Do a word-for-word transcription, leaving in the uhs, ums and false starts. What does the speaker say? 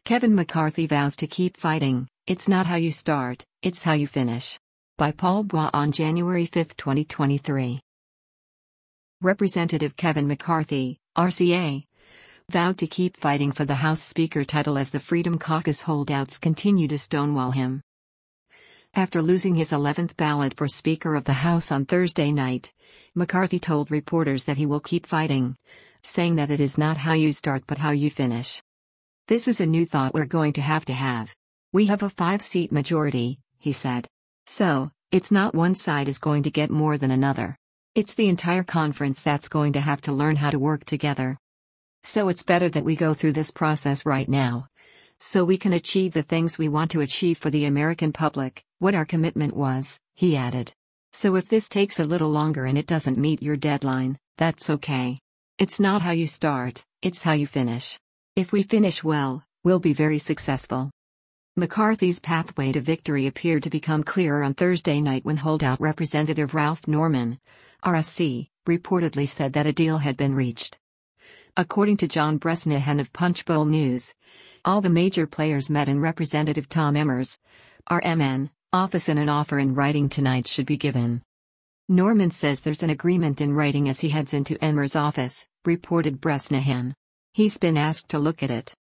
Kevin McCarthy vows to keep fighting. It's not how you start, it's how you finish. By Paul Bois on January fifth, twenty twenty-three. Representative Kevin McCarthy, R C A, vowed to keep fighting for the House Speaker title as the Freedom Caucus holdouts continue to stonewall him. After losing his eleventh ballot for Speaker of the House on Thursday night, McCarthy told reporters that he will keep fighting, saying that it is not how you start but how you finish. "This is a new thought we're going to have to have. We have a five-seat majority," he said. "So, it's not one side is going to get more than another. It's the entire conference that's going to have to learn how to work together. So it's better that we go through this process right now, so we can achieve the things we want to achieve for the American public, what our commitment was," he added. "So if this takes a little longer and it doesn't meet your deadline, that's okay. It's not how you start, it's how you finish. If we finish well, we'll be very successful." McCarthy's pathway to victory appeared to become clearer on Thursday night when holdout Representative Ralph Norman, R S C, reportedly said that a deal had been reached. According to John Bresnahan of Punchbowl News, all the major players met in Representative Tom Emmer's, R M N, office and an offer in writing tonight should be given. Norman says there's an agreement in writing as he heads into Emmer's office, reported Bresnahan. He's been asked to look at it.